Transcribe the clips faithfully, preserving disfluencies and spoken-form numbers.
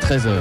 treize heures.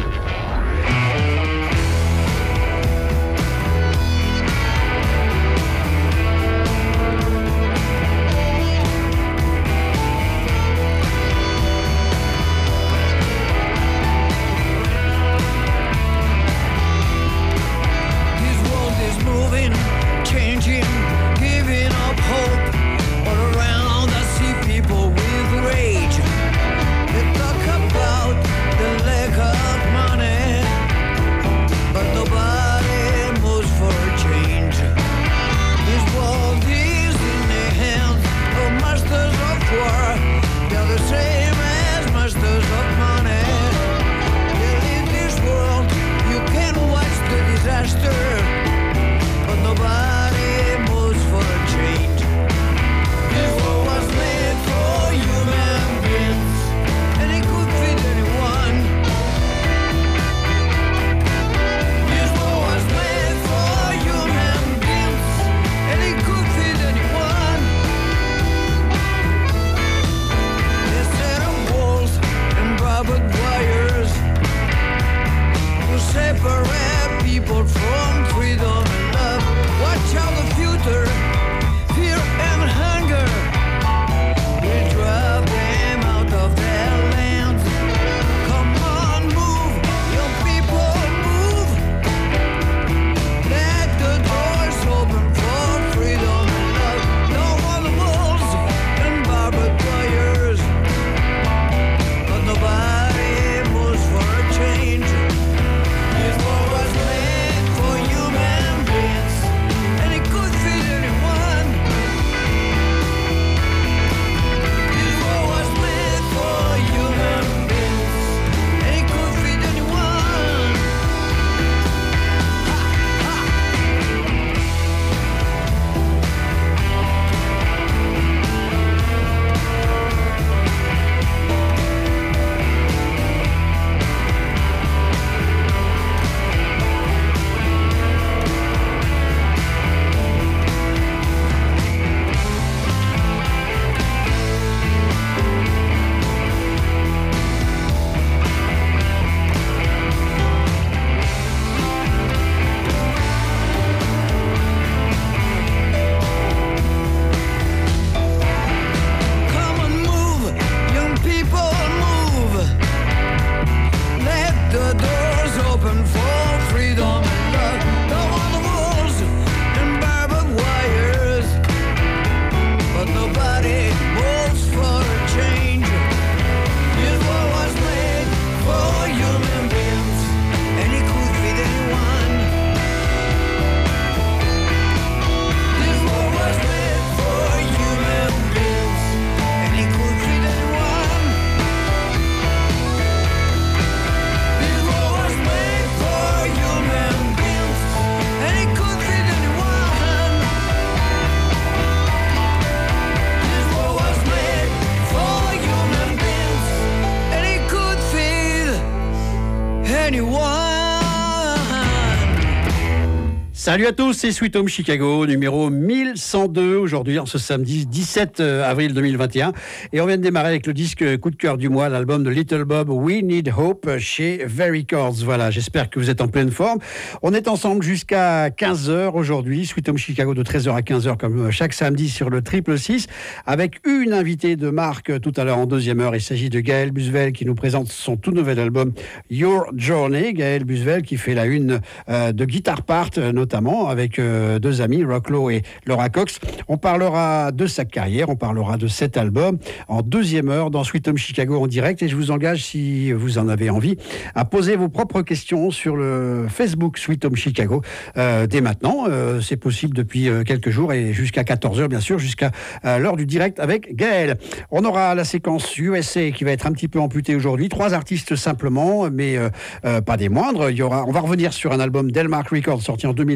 Salut à tous, c'est Sweet Home Chicago, numéro mille cent deux, aujourd'hui, en ce samedi dix-sept avril deux mille vingt et un. Et on vient de démarrer avec le disque coup de cœur du mois, l'album de Little Bob, We Need Hope, chez Very Chords. Voilà, j'espère que vous êtes en pleine forme. On est ensemble jusqu'à quinze heures aujourd'hui, Sweet Home Chicago de treize heures à quinze heures, comme chaque samedi sur le triple six, avec une invitée de marque tout à l'heure en deuxième heure. Il s'agit de Gaëlle Busvel qui nous présente son tout nouvel album Your Journey. Gaëlle Busvel qui fait la une euh, de Guitar Part, notamment avec euh, deux amis, Rock Lowe et Laura Cox. On parlera de sa carrière, on parlera de cet album en deuxième heure dans Sweet Home Chicago en direct. Et je vous engage, si vous en avez envie, à poser vos propres questions sur le Facebook Sweet Home Chicago euh, dès maintenant. Euh, c'est possible depuis euh, quelques jours et jusqu'à quatorze heures, bien sûr, jusqu'à euh, l'heure du direct avec Gaëlle. On aura la séquence U S A qui va être un petit peu amputée aujourd'hui. Trois artistes simplement, mais euh, euh, pas des moindres. Il y aura, on va revenir sur un album Delmark Records sorti en deux mille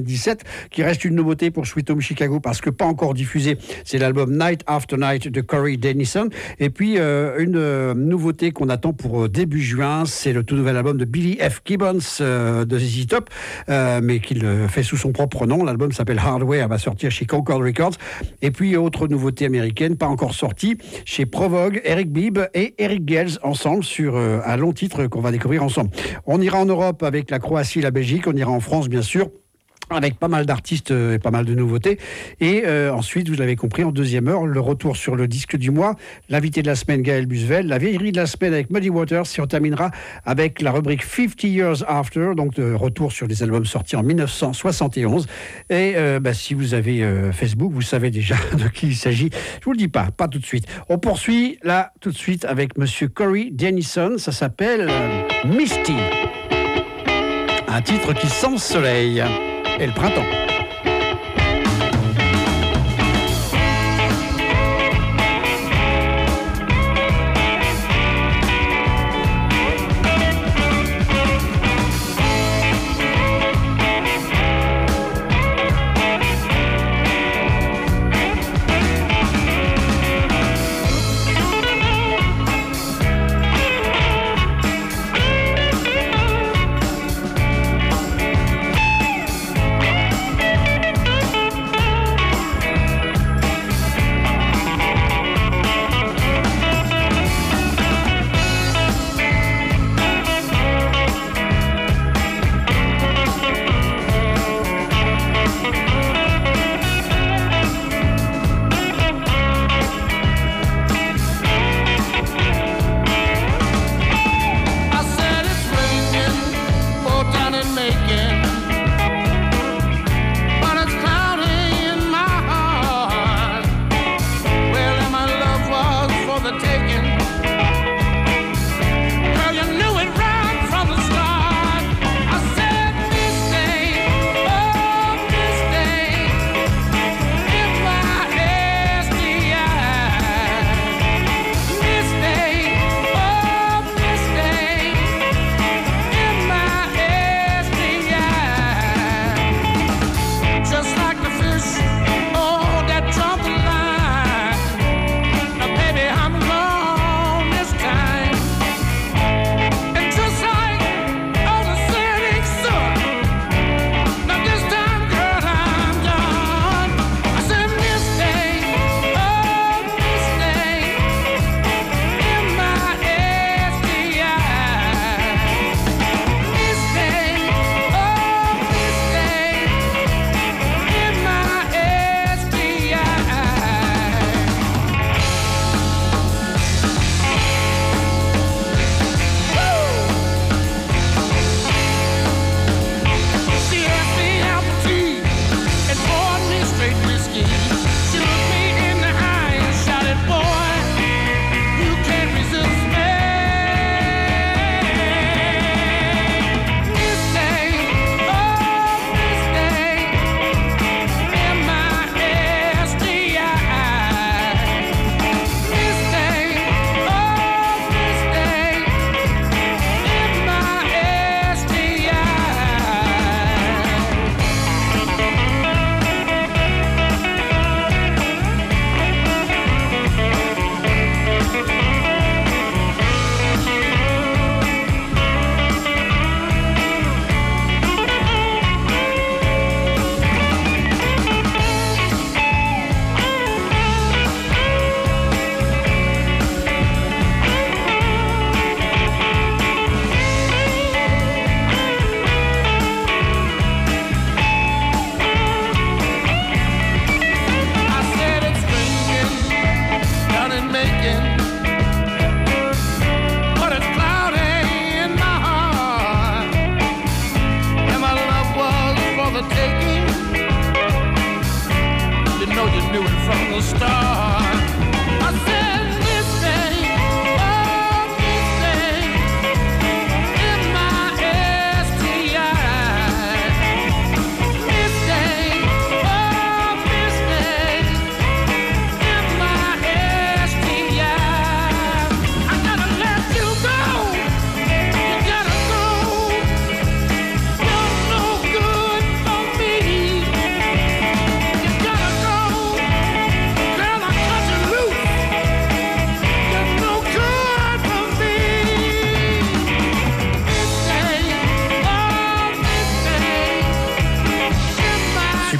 mille dix-sept, qui reste une nouveauté pour Sweet Home Chicago parce que pas encore diffusé. C'est l'album Night After Night de Corey Dennison. Et puis euh, une euh, nouveauté qu'on attend pour euh, début juin, c'est le tout nouvel album de Billy F. Gibbons euh, de Z Z Top, euh, mais qu'il euh, fait sous son propre nom. L'album s'appelle Hardware, va sortir chez Concord Records. Et puis autre nouveauté américaine, pas encore sortie, chez Provogue, Eric Bibb et Eric Gales ensemble sur euh, un long titre qu'on va découvrir ensemble. On ira en Europe avec la Croatie et la Belgique, on ira en France bien sûr, avec pas mal d'artistes et pas mal de nouveautés. Et euh, ensuite, vous l'avez compris, en deuxième heure, le retour sur le disque du mois, l'invité de la semaine, Gaël Busvel, la vieillerie de la semaine avec Muddy Waters, et on terminera avec la rubrique fifty years after, donc de retour sur les albums sortis en dix-neuf cent soixante et onze. Et euh, bah, si vous avez euh, Facebook, vous savez déjà de qui il s'agit. Je vous le dis pas, pas tout de suite. On poursuit là, tout de suite, avec Monsieur Corey Dennison. Ça s'appelle euh, Misty. Un titre qui sent le soleil et le printemps. Thank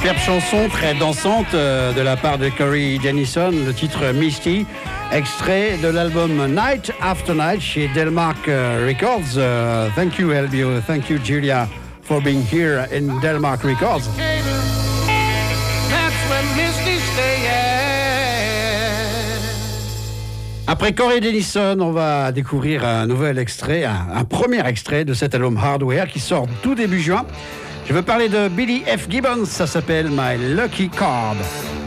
Superbe chanson très dansante euh, de la part de Corey Jennison, le titre Misty, extrait de l'album Night After Night chez Delmark uh, Records. Uh, thank you L B O, thank you Julia for being here in Delmark Records. Après Corey Jennison, on va découvrir un nouvel extrait, un, un premier extrait de cet album Hardware qui sort tout début juin. Je veux parler de Billy F. Gibbons, ça s'appelle My Lucky Card.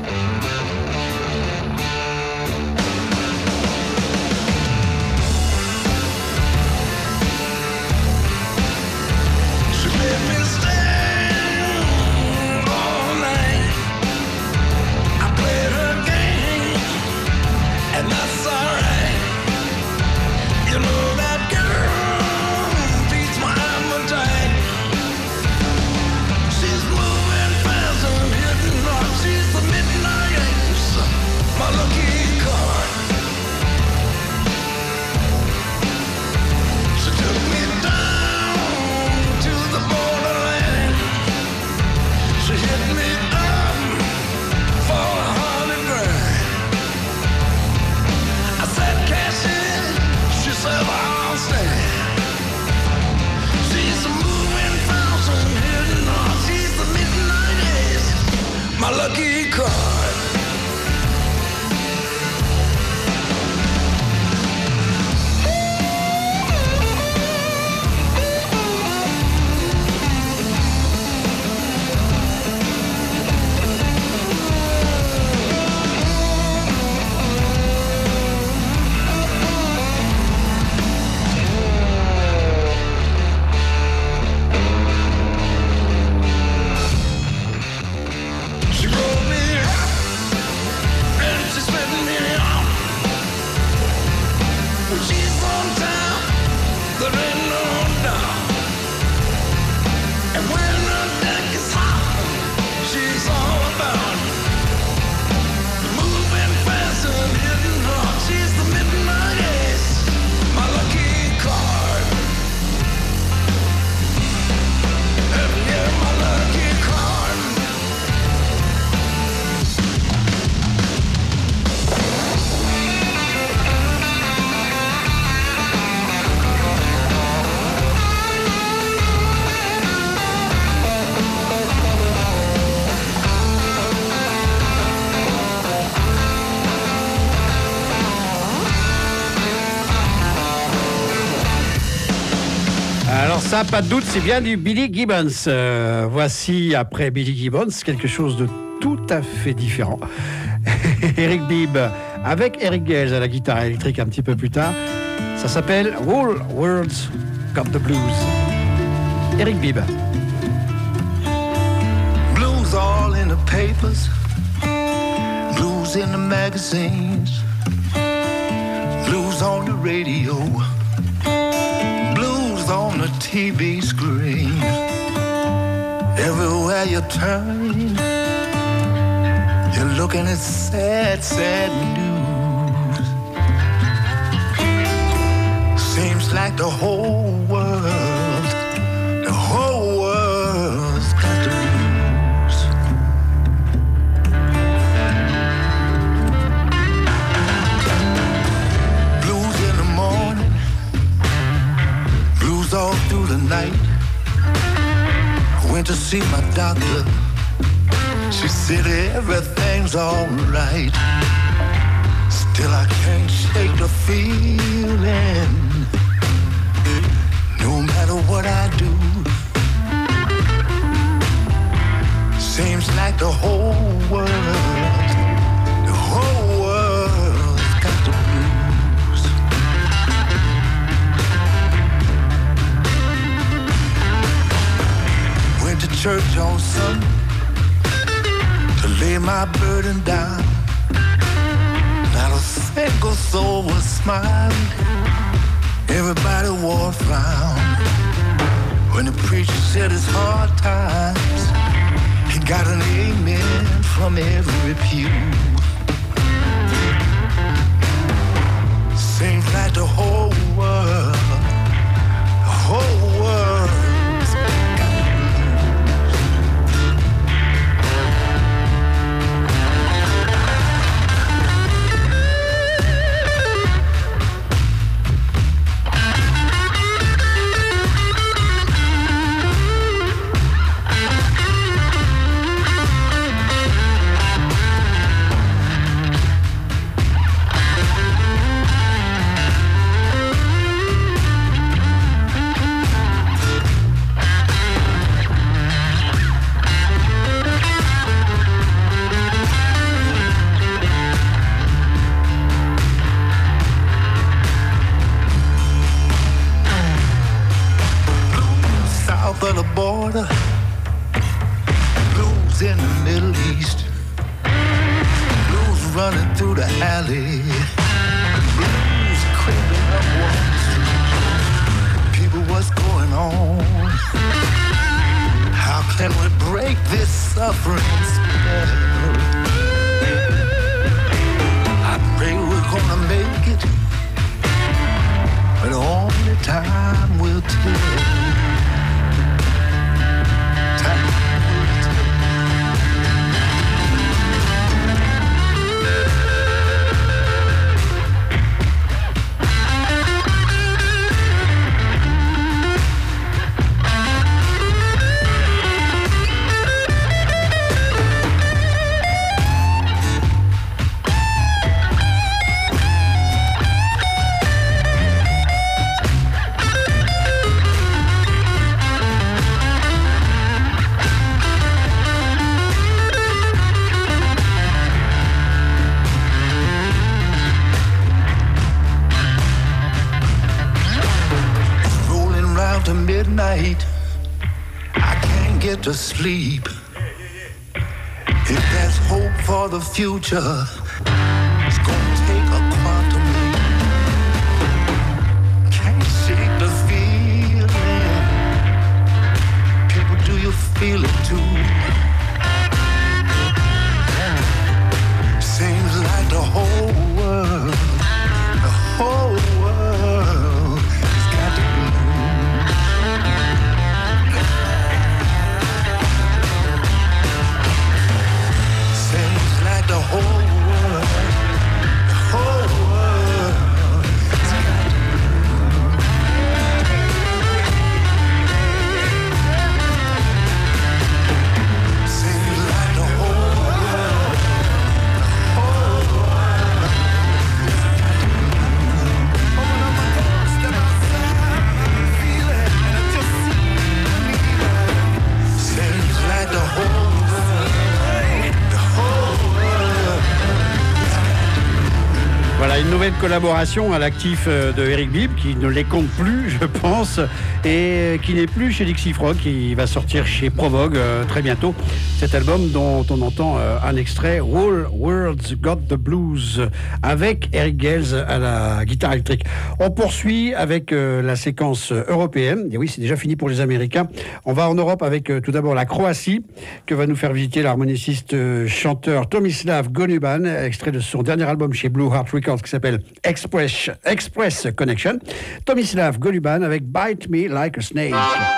Ça, pas de doute, c'est bien du Billy Gibbons. Euh, voici, après Billy Gibbons, quelque chose de tout à fait différent. Eric Bibb, avec Eric Gales à la guitare électrique un petit peu plus tard. Ça s'appelle Whole World's Got the Blues. Eric Bibb. Blues all in the papers, blues in the magazines, blues on the radio, on the T V screen. Everywhere you turn, you're looking at sad, sad news. Seems like the whole world, the whole world's got the blues. Blues in the morning, all through the night. I went to see my doctor. She said everything's alright. Still I can't shake the feeling. No matter what I do, seems like the whole world, the whole world's got the blues. Went to church on Sunday to lay my burden down. Not a single soul was smiling. Everybody wore a frown. When the preacher said it's hard times, he got an amen from every pew. Seems like the whole world, the whole world's got the blues. north of the border, blues in the Middle East, blues running through the alley, blues creeping up Wall Street. People, what's going on? How can we break this suffering spell? I pray we're gonna make it, but only time will tell. Time will tell. To midnight, I can't get to sleep. If there's hope for the future, it's gonna take a quantum leap. Can't shake the feeling. People, do you feel it too? Seems like the whole world, the whole world has got to be. The whole world, the whole world has got to move. Seems like the whole world, the whole world has got to move. Open up my door, step outside, I feel it, and I just see it. Seems like the whole Voilà une nouvelle collaboration à l'actif de Eric Bibb qui ne les compte plus, je pense, et qui n'est plus chez Dixie Frog, qui va sortir chez Provogue euh, très bientôt. Cet album dont on entend euh, un extrait, Whole World's Got the Blues, avec Eric Gales à la guitare électrique. On poursuit avec euh, la séquence européenne. Et oui, c'est déjà fini pour les Américains. On va en Europe avec euh, tout d'abord la Croatie, que va nous faire visiter l'harmoniciste euh, chanteur Tomislav Goluban, extrait de son dernier album chez Blue Heart Records qui s'appelle Express, Express Connection. Tomislav Goluban avec Bite Me Like a Snake.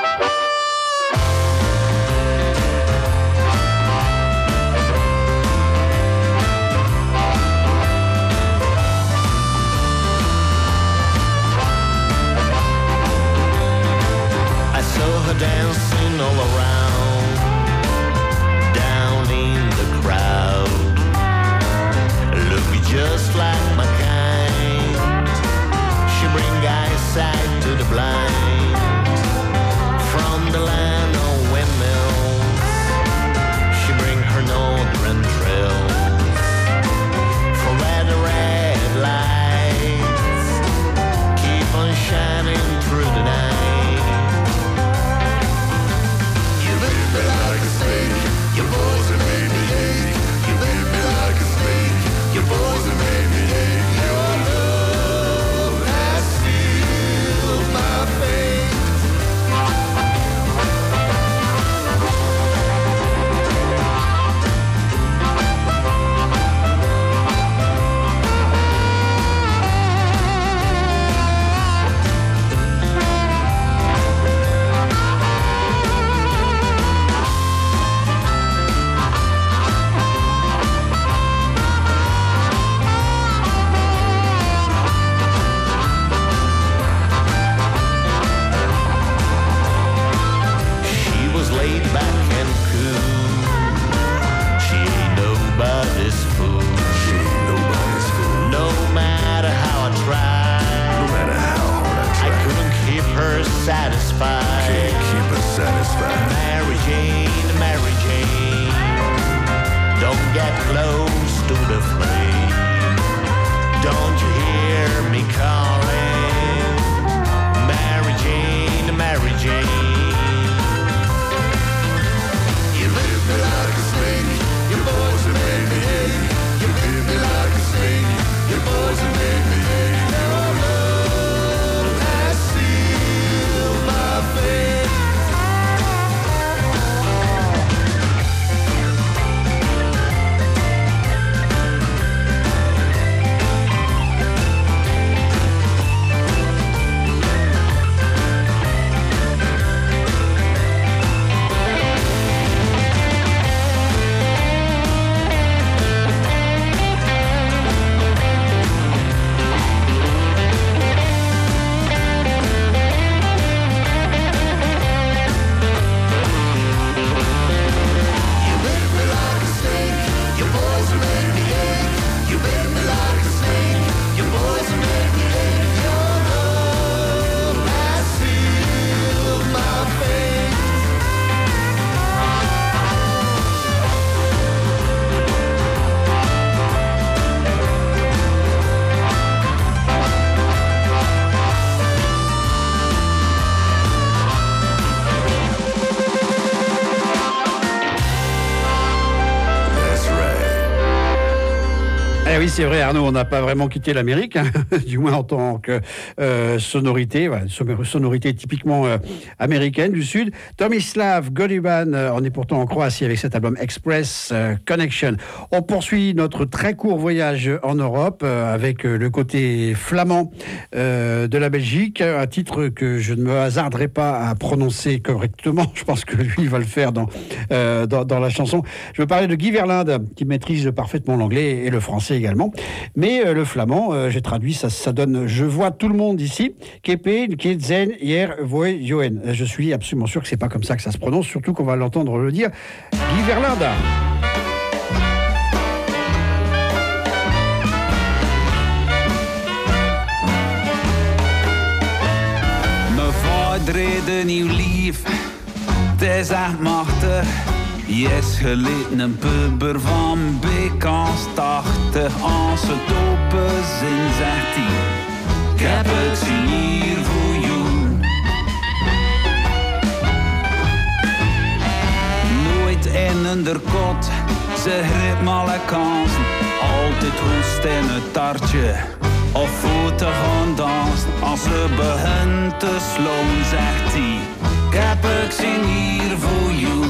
I saw her dancing all around, down in the crowd, look just like my kind. She bring eyesight to the blind, from the land of windmills. She bring her northern trails, for where the red lights keep on shining through the night. You bit me like a snake, your boys have made me ache. You bit me like a snake, your boys have made me ache. Your love has sealed my fate. She was laid back and cool. She ain't nobody's fool. She ain't nobody's fool. No matter how I No tried, matter how hard I I try, couldn't keep her satisfied. can't keep her satisfied. Mary Jane, Mary Jane, don't get close to the flame. Don't you hear me calling? Mary Jane, Mary Jane, oui, c'est vrai, Arnaud, on n'a pas vraiment quitté l'Amérique, hein, du moins en tant que euh, sonorité, voilà, sonorité typiquement euh, américaine du Sud. Tomislav Goluban, euh, on est pourtant en Croatie avec cet album Express euh, Connection. On poursuit notre très court voyage en Europe euh, avec euh, le côté flamand euh, de la Belgique, un titre que je ne me hasarderai pas à prononcer correctement. Je pense que lui va le faire dans, euh, dans, dans la chanson. Je veux parler de Guy Verlinde, qui maîtrise parfaitement l'anglais et le français également. Mais euh, le flamand, euh, j'ai traduit, ça, ça donne « Je vois tout le monde ici ». Je suis absolument sûr que c'est pas comme ça que ça se prononce, surtout qu'on va l'entendre le dire. Guy Verlinde. Me vader nieuw lief, het is echt machtig. Je is geleden een puber van Bekans tachtig. Als het open zin zegt hij, ik heb het zien hier voor jou. Nooit in een kot, ze greep alle kansen. Altijd hoest in het tartje, of voeten gaan dansen. Als ze begint te sloom zegt hij, ik heb het zien hier voor jou.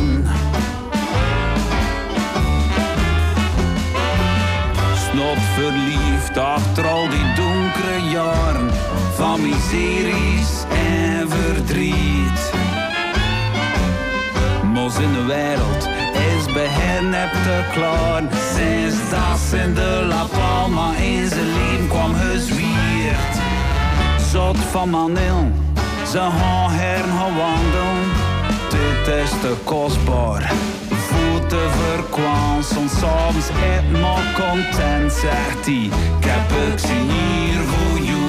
Snot verliefd achter al die donkere jaren van miseries en verdriet. Mos in de wereld is bij hen heb te klaar. Sinds dat ze in de La Palma in zijn leven kwam gezwierd. Zot van manil, ze gaan her gaan wandelen. Dit is te kostbaar. Te verkwaan, soms s'avonds eet maar content, zegt hij. Ik heb het zien hier voor jou.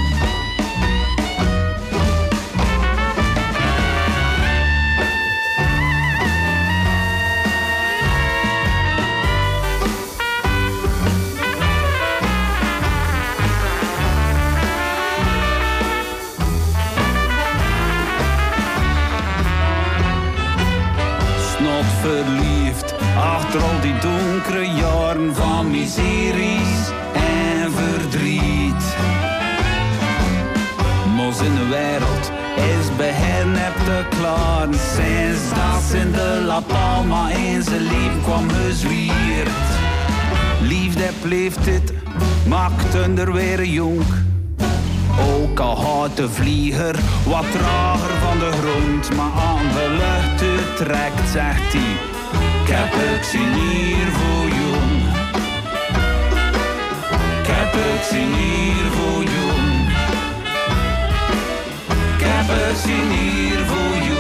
Snot verliefd achter al die donkere jaren van miseries en verdriet. Mos in de wereld is bij hen heb te klaar. Sinds dat ze in de La Palma in zijn leven kwam gezwierd. Liefde bleef dit, maakte er weer een jonk. Ook al houdt de vlieger wat trager van de grond, maar aan de lucht u trekt, zegt hij. Ik heb het zien hier voor jou. Ik heb het zien hier voor jou. Ik heb het zien hier voor jou.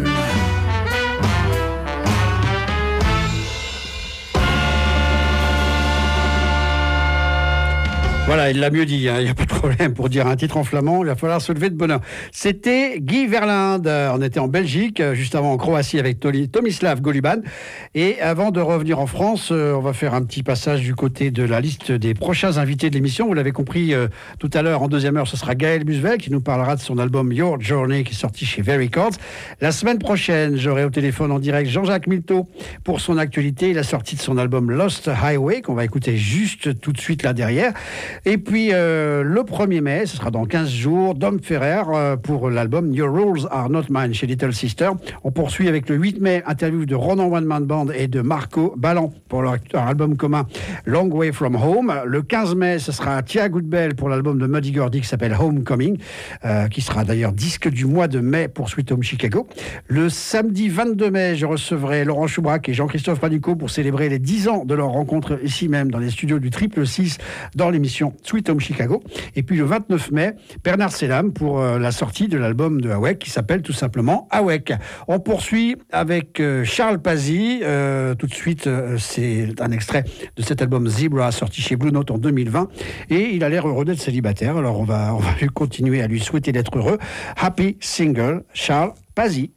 Voilà, il l'a mieux dit, hein, il n'y a pas de problème pour dire un titre en flamand, il va falloir se lever de bonheur. C'était Guy Verlinde, on était en Belgique, juste avant en Croatie avec Tomislav Goluban. Et avant de revenir en France, on va faire un petit passage du côté de la liste des prochains invités de l'émission. Vous l'avez compris, euh, tout à l'heure, en deuxième heure, ce sera Gaël Musvel qui nous parlera de son album Your Journey qui est sorti chez Very Records. La semaine prochaine, j'aurai au téléphone en direct Jean-Jacques Milteau pour son actualité, la sortie de son album Lost Highway qu'on va écouter juste tout de suite là derrière. Et puis euh, le premier mai, ce sera dans quinze jours, Dom Ferrer euh, pour l'album Your Rules Are Not Mine chez Little Sister. On poursuit avec le huit mai, interview de Ronan One Man Band et de Marco Ballan pour leur album commun Long Way From Home. Le quinze mai, ce sera Tia Goodbell pour l'album de Muddy Gordy qui s'appelle Homecoming, euh, qui sera d'ailleurs disque du mois de mai pour Sweet Home Chicago. Le samedi vingt-deux mai, je recevrai Laurent Choubrac et Jean-Christophe Panico pour célébrer les dix ans de leur rencontre ici même dans les studios du Triple Six dans l'émission Sweet Home Chicago. Et puis le vingt-neuf mai, Bernard Selam pour euh, la sortie de l'album de Awek qui s'appelle tout simplement Awek. On poursuit avec euh, Charles Pazzi. Euh, tout de suite, euh, c'est un extrait de cet album Zebra sorti chez Blue Note en deux mille vingt. Et il a l'air heureux d'être célibataire. Alors on va, on va lui continuer à lui souhaiter d'être heureux. Happy Single, Charles Pazzi.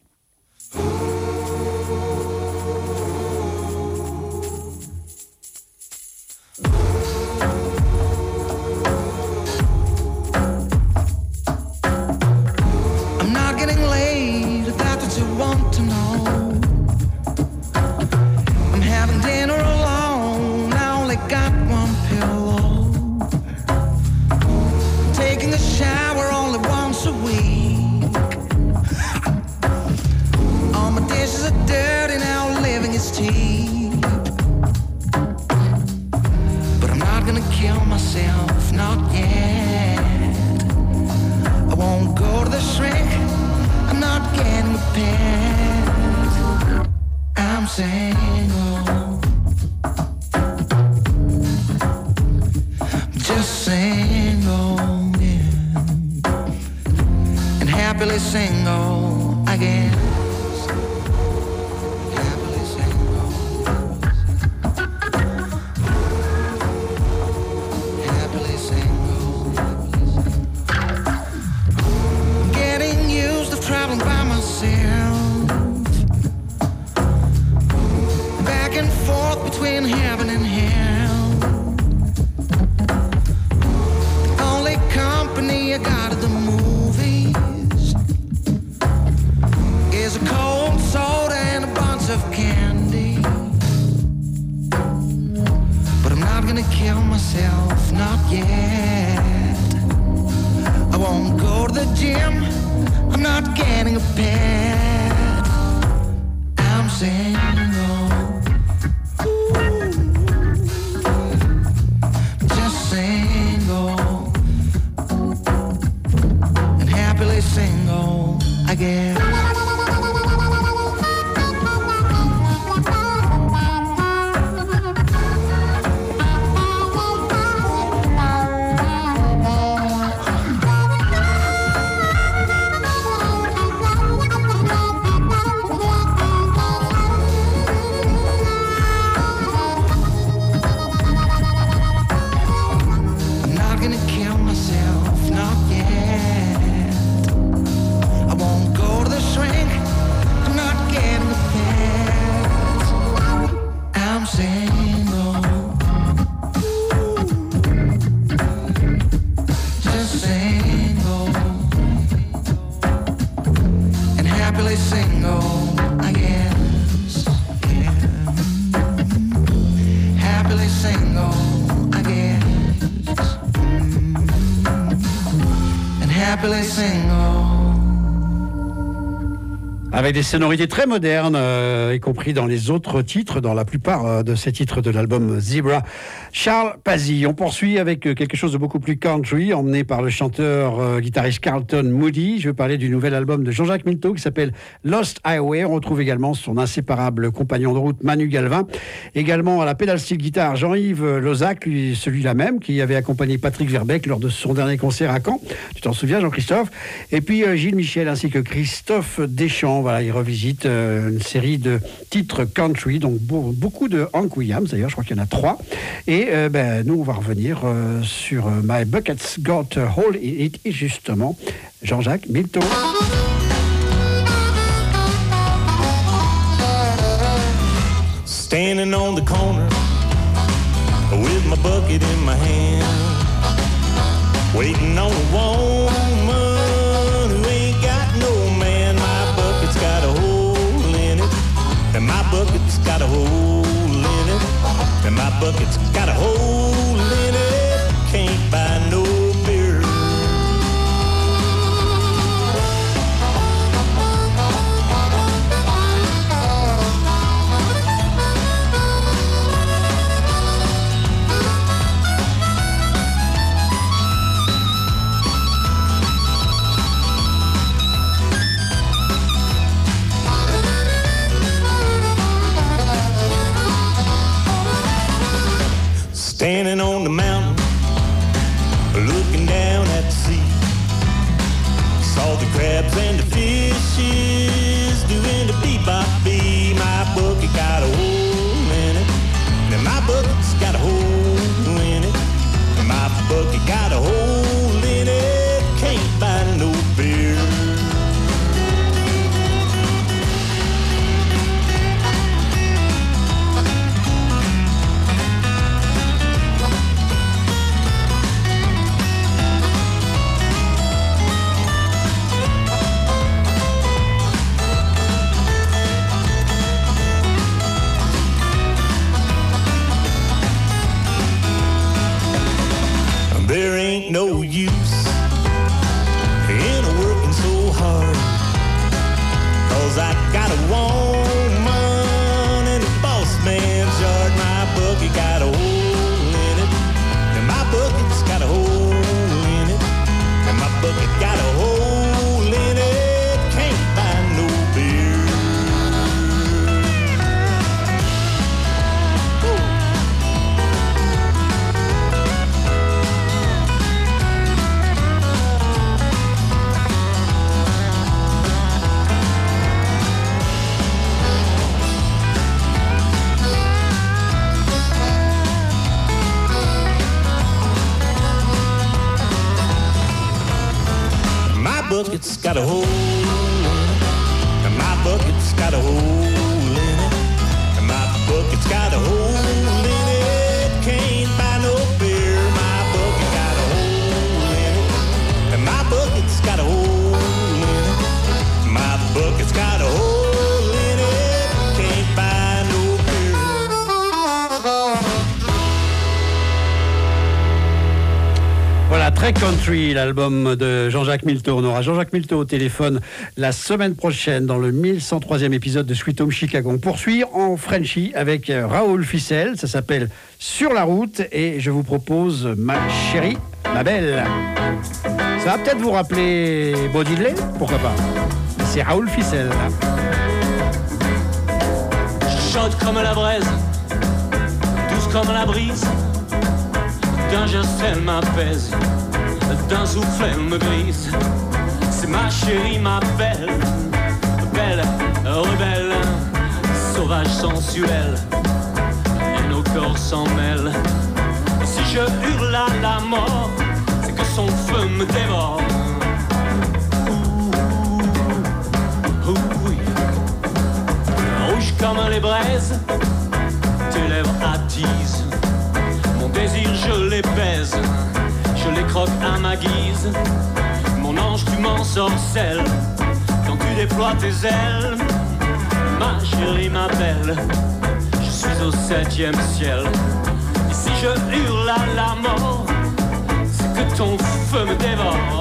Got one pillow. cheap. But I'm not gonna kill myself, not yet. I won't go to the shrink, I'm not getting a pet. I'm single, just single, yeah. And happily single, I guess. Happily single, happily single. Getting used to traveling by myself, back and forth between heaven and hell. The only company I got at the movies is a cold soda and a bunch of candy. But I'm not gonna kill myself, not yet. I won't go to the gym, I'm not getting a pet. I'm single, just single, and happily single, I guess. I'm not gonna kill myself, not yet. I won't go to the shrink, I'm not getting a pet. I'm single, just single, and happily single, I guess. Yeah. Happily single, I guess. And happily single. Avec des sonorités très modernes, euh, y compris dans les autres titres, dans la plupart euh, de ces titres de l'album Zebra. Charles Pazzi. On poursuit avec euh, quelque chose de beaucoup plus country, emmené par le chanteur euh, guitariste Carlton Moody. Je veux parler du nouvel album de Jean-Jacques Milteau qui s'appelle Lost Highway. On retrouve également son inséparable compagnon de route Manu Galvin. Également à la pédale style guitare Jean-Yves Lozac, lui, celui-là même, qui avait accompagné Patrick Verbeck lors de son dernier concert à Caen. Tu t'en souviens, Jean-Christophe? Et puis euh, Gilles Michel ainsi que Christophe Deschamps. Voilà, il revisite euh, une série de titres country, donc beau, beaucoup de Hank Williams, d'ailleurs, je crois qu'il y en a trois. Et euh, ben, nous, on va revenir euh, sur euh, My Bucket's Got a Hole in It, et justement, Jean-Jacques Milteau. Standing on the corner with my bucket in my hand, waiting on a woman who ain't got no man. My bucket's got a hole in it, and my bucket's got a hole in it, and my bucket's got a hole in it. Can't buy no beer. Standing on the mountain, looking down at the sea, saw the crabs and the fishes doing the bebop bee. My bucket got a hole in it, and my bucket's got a hole in it, and my bucket got a hole in it. Can't buy no beer. There ain't no use in working so hard, 'cause I got a woman in the bucket's got a hole in it. And my bucket's got a hole in it. And my bucket's got a hole in it. Can't buy no beer. My bucket got a hole in it. And my bucket's got a hole in it. My bucket's got a hole in it. Can't buy no beer. Voilà, très country, l'album de Jean-Jacques Milteau. On aura Jean-Jacques Milteau au téléphone la semaine prochaine dans le mille cent troisième épisode de Sweet Home Chicago. On poursuit en Frenchie avec Raoul Ficelle. Ça s'appelle Sur la route et je vous propose Ma chérie, ma belle. Ça va peut-être vous rappeler Baudelaire, pourquoi pas. C'est Raoul Ficelle. Chaude comme la braise, douce comme la brise. D'un geste elle m'apaise, d'un souffle elle me grise. C'est ma chérie, ma belle, belle, rebelle, sauvage, sensuelle, et nos corps s'en mêlent. Et si je hurle à la mort, c'est que son feu me dévore. Ouh, ouh, oui. Rouge comme les braises, tes lèvres attisent. Mon désir, je les baise, je les croque à ma guise. Mon ange, tu m'ensorcelles quand tu déploies tes ailes. Ma chérie, ma belle, je suis au septième ciel. Et si je hurle à la mort, c'est que ton feu me dévore.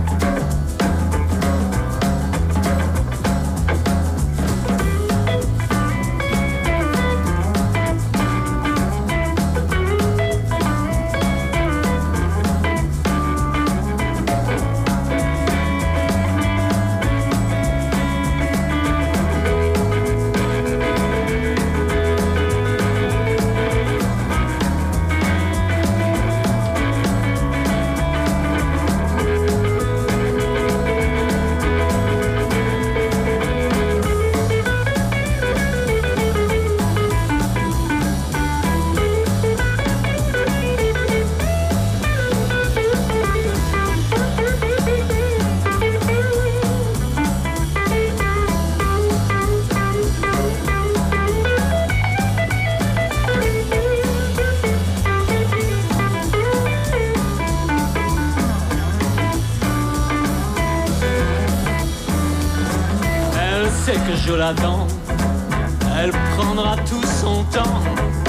Je l'attends, elle prendra tout son temps.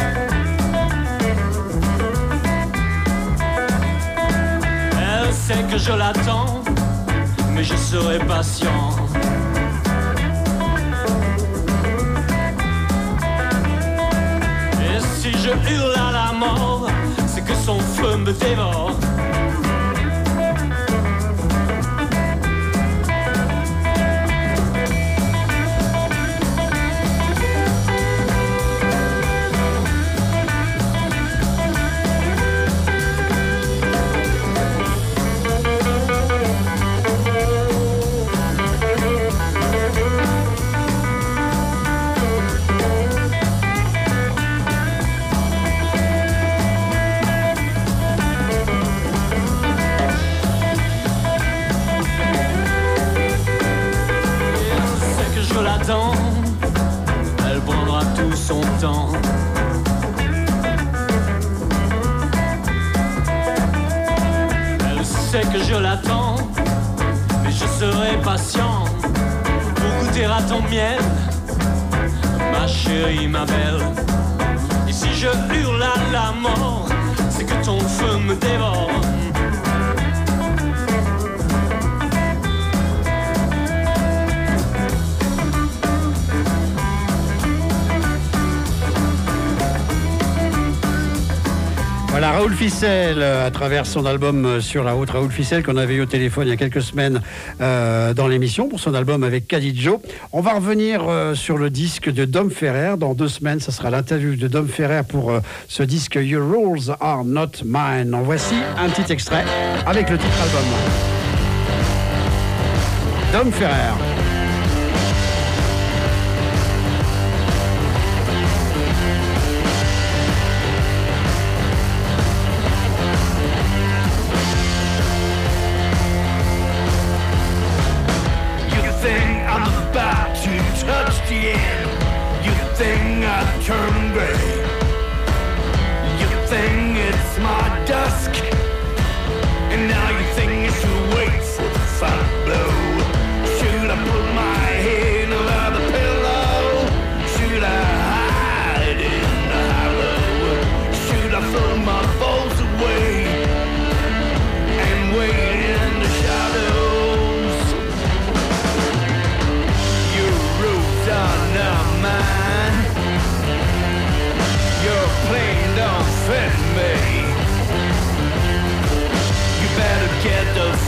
Elle sait que je l'attends, mais je serai patient. Et si je hurle à la mort, c'est que son feu me dévore. Elle prendra tout son temps. Elle sait que je l'attends, mais je serai patient pour goûter à ton miel, ma chérie, ma belle. Et si je hurle à la mort, c'est que ton feu me dévore. Voilà, Raoul Ficelle, à travers son album Sur la route, Raoul Ficelle qu'on avait eu au téléphone il y a quelques semaines euh, dans l'émission pour son album avec Cadijo. On va revenir euh, sur le disque de Dom Ferrer. Dans deux semaines, ça sera l'interview de Dom Ferrer pour euh, ce disque Your Rules Are Not Mine. En voici un petit extrait avec le titre album. Dom Ferrer.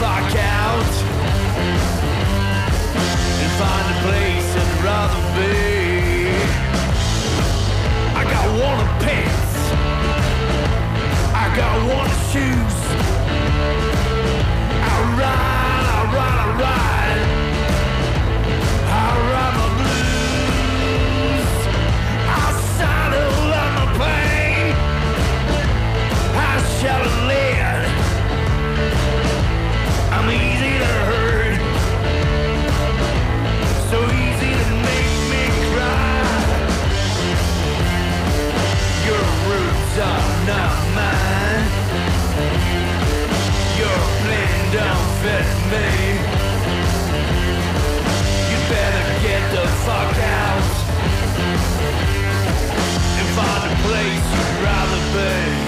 fuck out and find a place I'd rather be. I got one of pants, I got one of shoes. I ride, I ride, I ride, I ride my blues. I saddle on my pain, I shout and lead. I'm easy to hurt, so easy to make me cry. Your roots are not mine, your plan don't fit me. You better get the fuck out and find a place you'd rather be.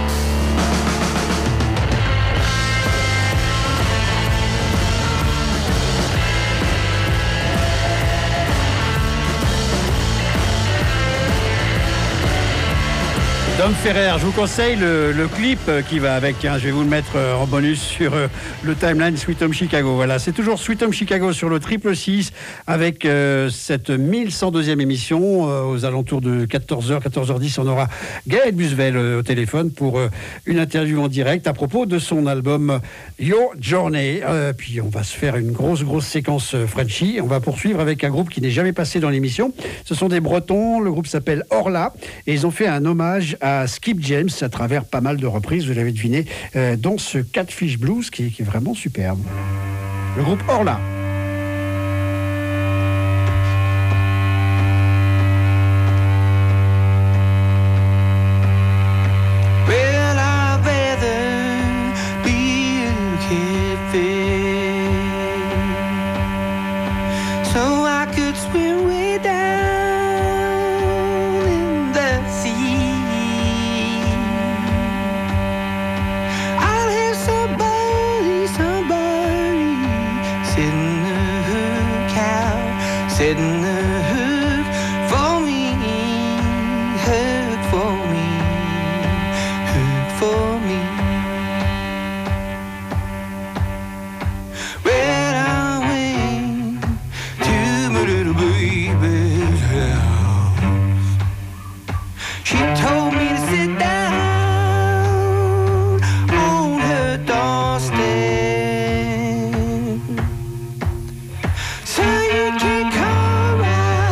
Dom Ferrer, je vous conseille le, le clip qui va avec, hein, je vais vous le mettre en bonus sur euh, le timeline Sweet Home Chicago. Voilà, c'est toujours Sweet Home Chicago sur le triple six avec euh, cette mille cent deuxième émission. Euh, aux alentours de quatorze heures, quatorze heures dix, on aura Gaël Busvel euh, au téléphone pour euh, une interview en direct à propos de son album Your Journey. Euh, puis on va se faire une grosse, grosse séquence euh, Frenchy. On va poursuivre avec un groupe qui n'est jamais passé dans l'émission. Ce sont des Bretons, le groupe s'appelle Orla et ils ont fait un hommage à à Skip James à travers pas mal de reprises, vous l'avez deviné, euh, dans ce Catfish Blues qui, qui est vraiment superbe. Le groupe Orla. Well, I'd rather be in Catfish, so I could swim way down in the sea. Setting the hook for me, hook for me, hook for me. When I went to my little baby's house, she told me to sit down on her doorstep. So you can come right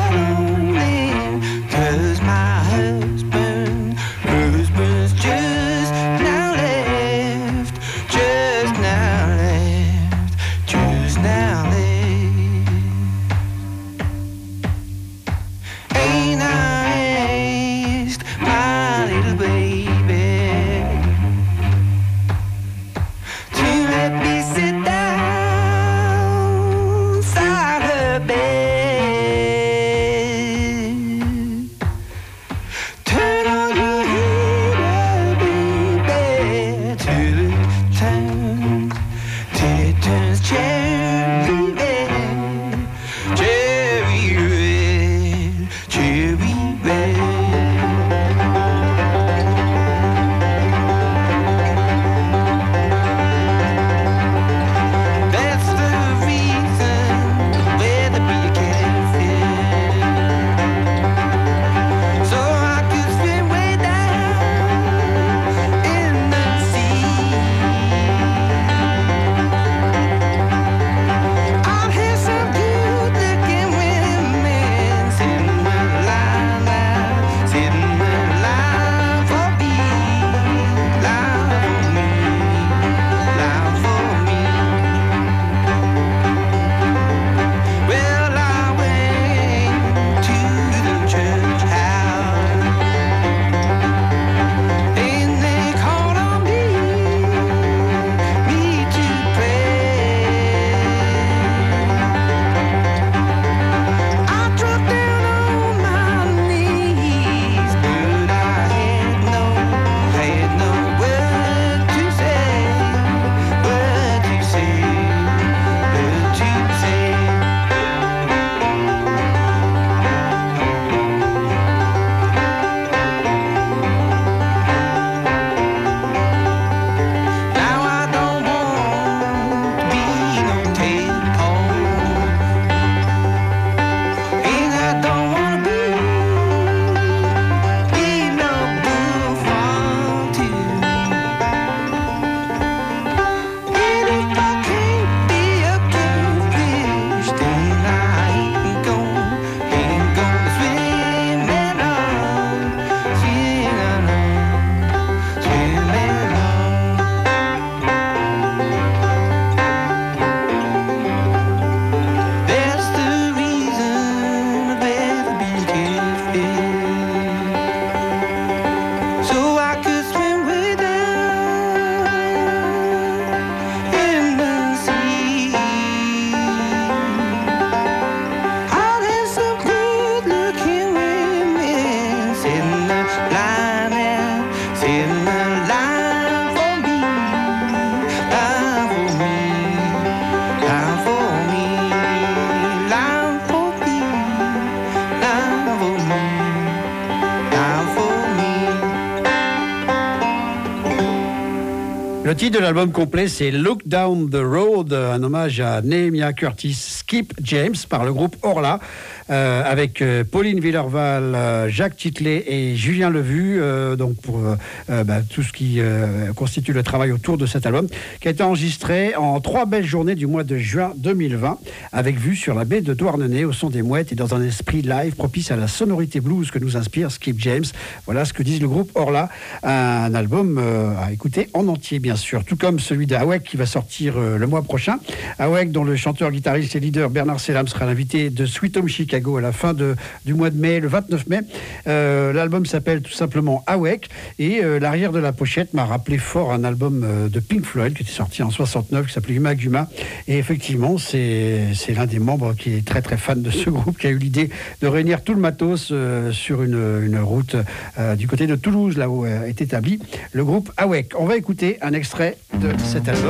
Le titre de l'album complet, c'est Look Down the Road, un hommage à Nehemiah Curtis, Skip James par le groupe Orla, euh, avec euh, Pauline Villerval, euh, Jacques Titley et Julien Levu, euh, donc pour euh, bah, tout ce qui euh, constitue le travail autour de cet album, qui a été enregistré en trois belles journées du mois de juin deux mille vingt, avec vue sur la baie de Douarnenez, au son des mouettes et dans un esprit live propice à la sonorité blues que nous inspire Skip James. Voilà ce que disent le groupe Orla, un album euh, à écouter en entier, bien sûr, tout comme celui d'Awek qui va sortir euh, le mois prochain. Awek, dont le chanteur, guitariste et leader Bernard Selam sera l'invité de Sweet Home Chicago à la fin de, du mois de mai, le vingt-neuf mai. Euh, l'album s'appelle tout simplement Awek et euh, l'arrière de la pochette m'a rappelé fort un album euh, de Pink Floyd qui était sorti en soixante-neuf qui s'appelait Huma Guma. Et effectivement, c'est, c'est l'un des membres qui est très très fan de ce groupe qui a eu l'idée de réunir tout le matos euh, sur une, une route euh, du côté de Toulouse, là où euh, est établi le groupe Awek. On va écouter un extrait de cet album.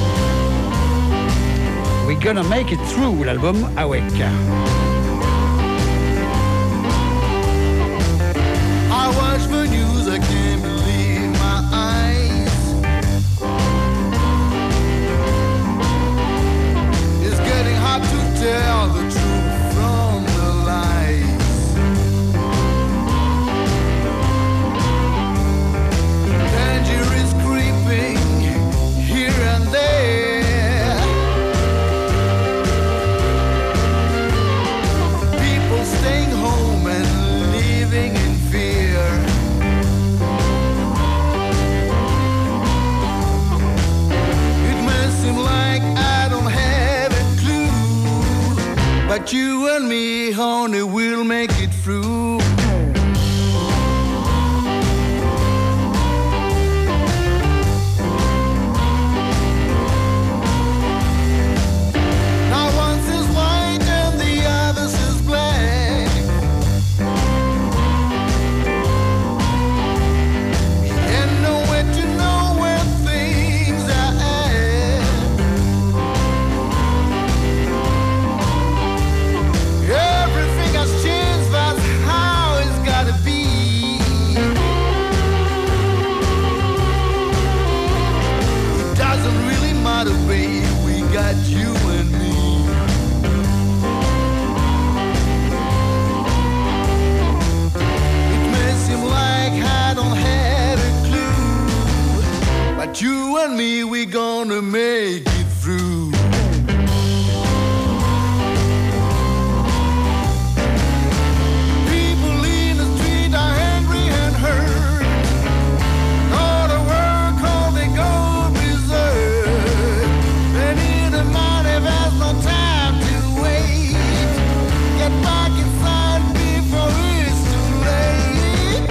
We're Gonna Make It Through, l'album Awek. I watch the news, I can't believe my eyes. It's getting hard to tell the truth from the lies. Danger is creeping here and there. People staying home and living in fear. It may seem like I don't have a clue, but you and me, honey, will make it through. Now one is white and the other is black. And nowhere to know where things are at. Everything has changed, that's how it's gotta be. It doesn't really matter, babe, we got you and me. It may seem like I don't have a clue, but you and me, we gonna make it through. People in the street are angry and hurt. Go to work or they go berserk. They need the money, there's no time to wait. Get back inside before it's too late.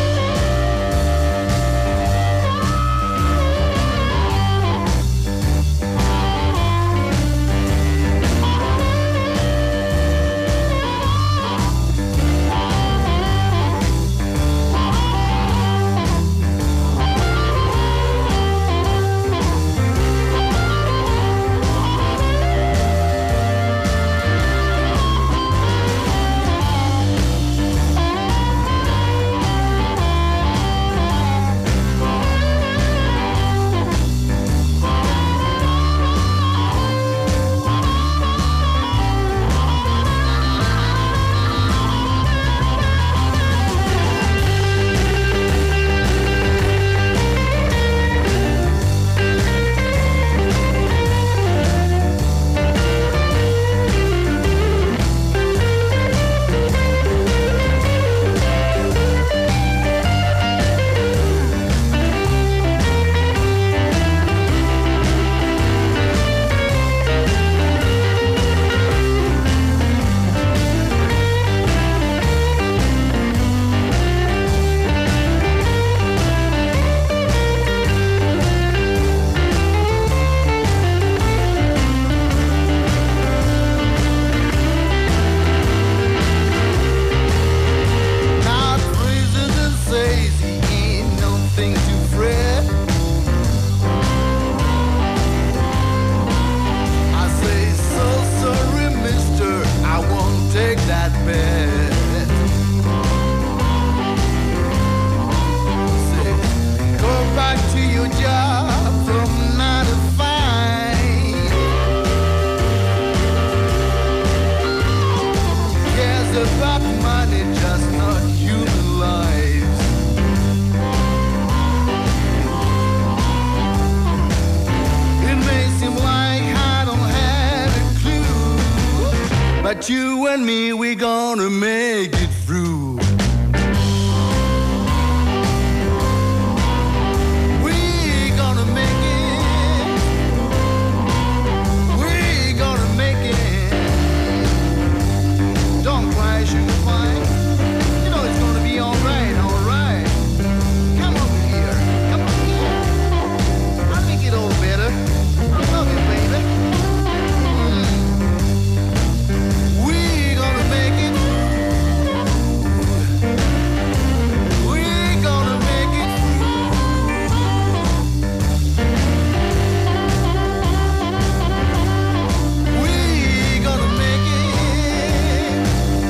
Now president says he ain't nothing to fret. I say, so sorry, mister, I won't take that bet. Say, go back to your job, throw about money, just not human lives. It may seem like I don't have a clue, but you and me, we're gonna make it through. We're gonna make it. We're gonna make it. Don't cry, sugar pie. You know it's gonna be alright, alright. Come over here. Come over here. I'll make it all better. I love you, baby. Mm. We're gonna make it. We're gonna make it. We're gonna make it.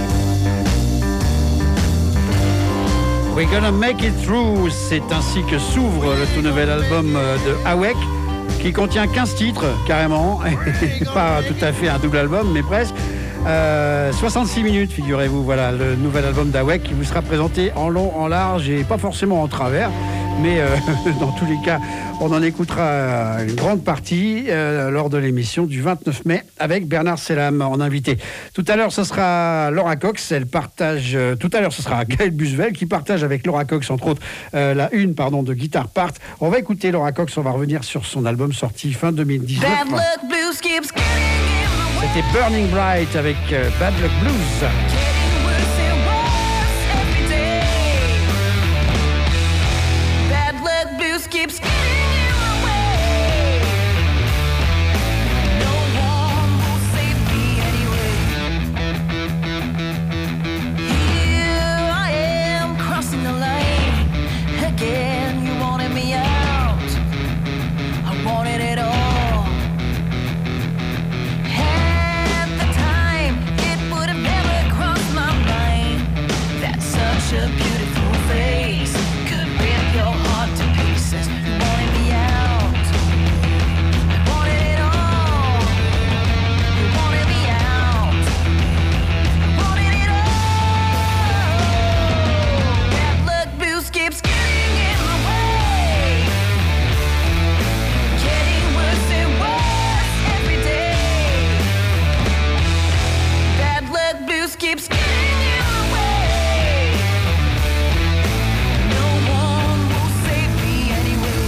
We're gonna make it through, c'est ainsi que s'ouvre le tout nouvel album de Awek, qui contient quinze titres, carrément, pas tout à fait un double album, mais presque. Euh, soixante-six minutes, figurez-vous, voilà, le nouvel album d'Awek qui vous sera présenté en long, en large et pas forcément en travers, mais euh, dans tous les cas, on en écoutera une grande partie euh, lors de l'émission du vingt-neuf mai avec Bernard Selam en invité. Tout à l'heure, ce sera Laura Cox, elle partage, euh, tout à l'heure, ce sera Gaël Busvel qui partage avec Laura Cox, entre autres, euh, la une pardon, de Guitar Part. On va écouter Laura Cox, on va revenir sur son album sorti fin deux mille dix-neuf. Bad luck blues keeps getting in my way. C'était Burning Bright avec euh, Bad Luck Blues. Getting worse and worse every day. Bad luck blues keeps getting in my way. No one will save me anyway. Here I am crossing the line again. You wanted me out. I wanted it all. At the time, it would have never crossed my mind that such a beautiful face could rip your heart to pieces. You wanted me out. I wanted it all. You wanted me out. I wanted it all. Bad luck blues keeps getting in my way. Getting worse and worse every day. Bad luck blues keeps getting in my way. No one will save me anyway.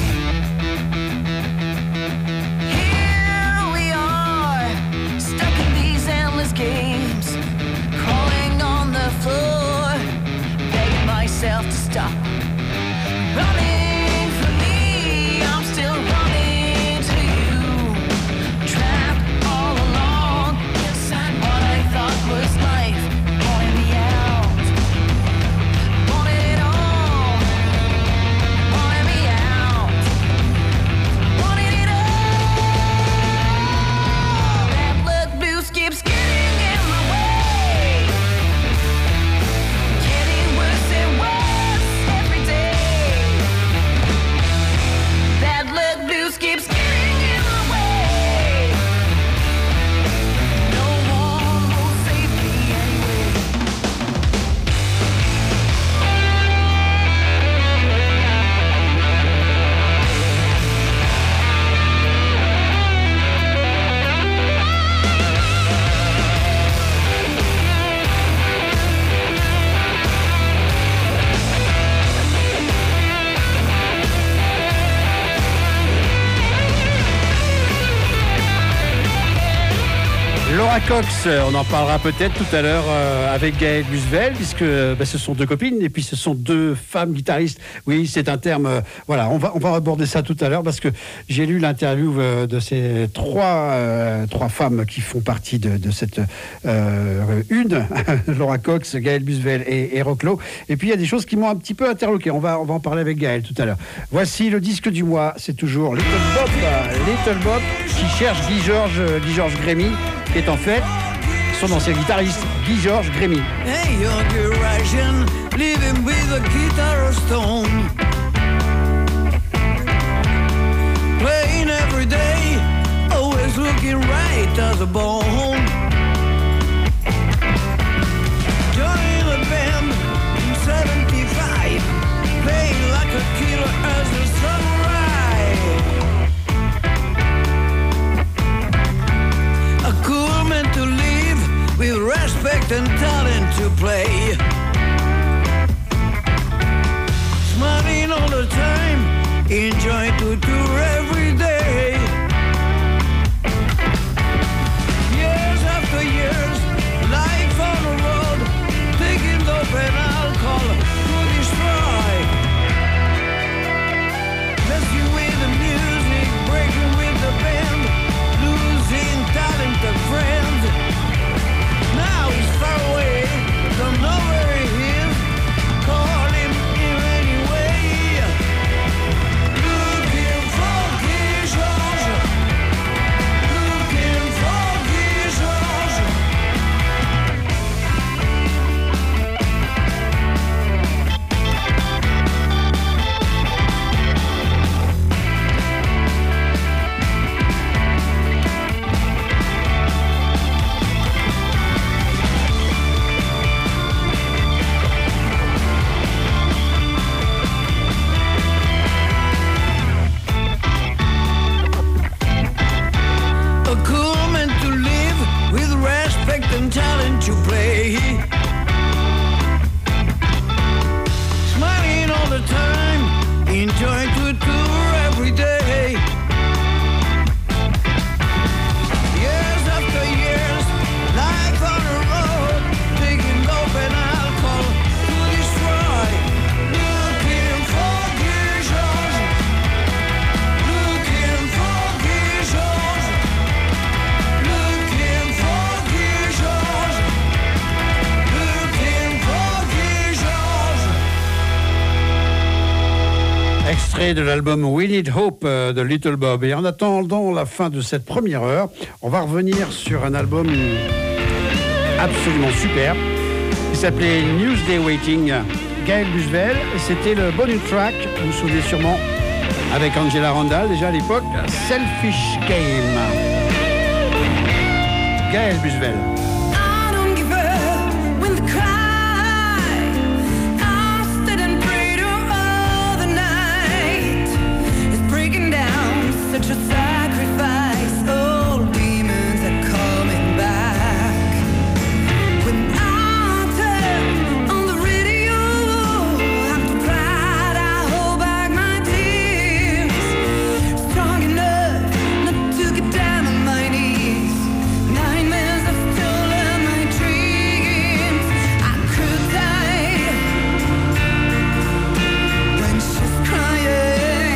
Here we are, stuck in these endless games, crawling on the floor, begging myself to stop. Running from me, I'm still running to you. Trapped all along inside what I thought was life. Wanted me out. Wanted it all. Wanted me out. Wanted it all. Bad luck blues keeps getting in my way. Getting worse and worse every day. Bad luck blues keeps getting in my way. No one will save me anyway. Laura Cox, on en parlera peut-être tout à l'heure euh, avec Gaël Busvel, puisque bah, ce sont deux copines et puis ce sont deux femmes guitaristes. Oui, c'est un terme. Euh, voilà, on va on va aborder ça tout à l'heure parce que j'ai lu l'interview euh, de ces trois euh, trois femmes qui font partie de, de cette euh, une, Laura Cox, Gaël Busvel et, et Roclo. Et puis il y a des choses qui m'ont un petit peu interloqué. On va on va en parler avec Gaël tout à l'heure. Voici le disque du mois. C'est toujours Little Bob, Little Bob qui cherche Guy Georges, Guy Georges Grémy, qui est en fait son ancien guitariste, Guy Georges Grémy. Hey, young Eurasian, living with a guitar stone. Playing every day, always looking right as a bone. Extrait de l'album We Need Hope euh, de Little Bob. Et en attendant la fin de cette première heure, on va revenir sur un album absolument super qui s'appelait Newsday Waiting. Gaël Busvel, et c'était le bonus track, vous vous souvenez sûrement, avec Angela Randall déjà à l'époque, Selfish Game. Gaël Busvel. Such a sacrifice, all demons are coming back. When I turn on the radio, I'm too proud, I hold back my tears. Strong enough not to get down on my knees. Nightmares have stolen my dreams. I could die when she's crying.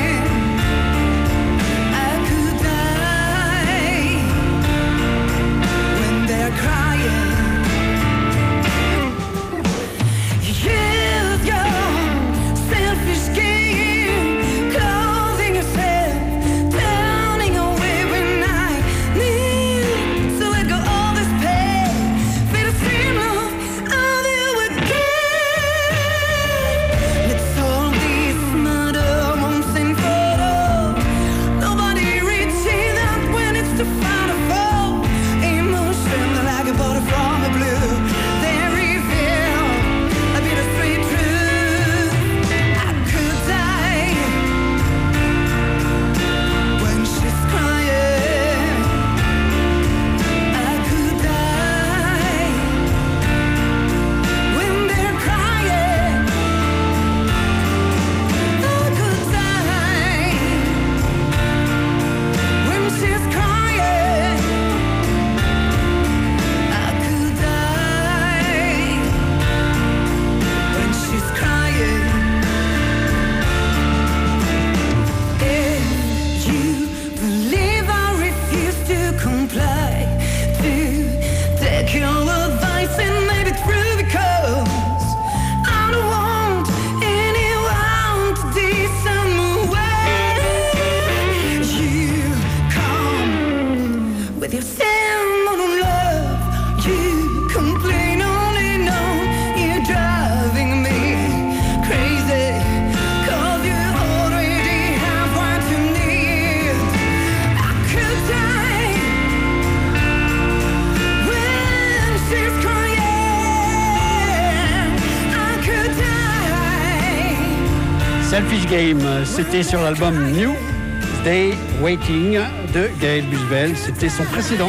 Selfish Game, c'était sur l'album New Day Waiting de Gaël Busvel, c'était son précédent.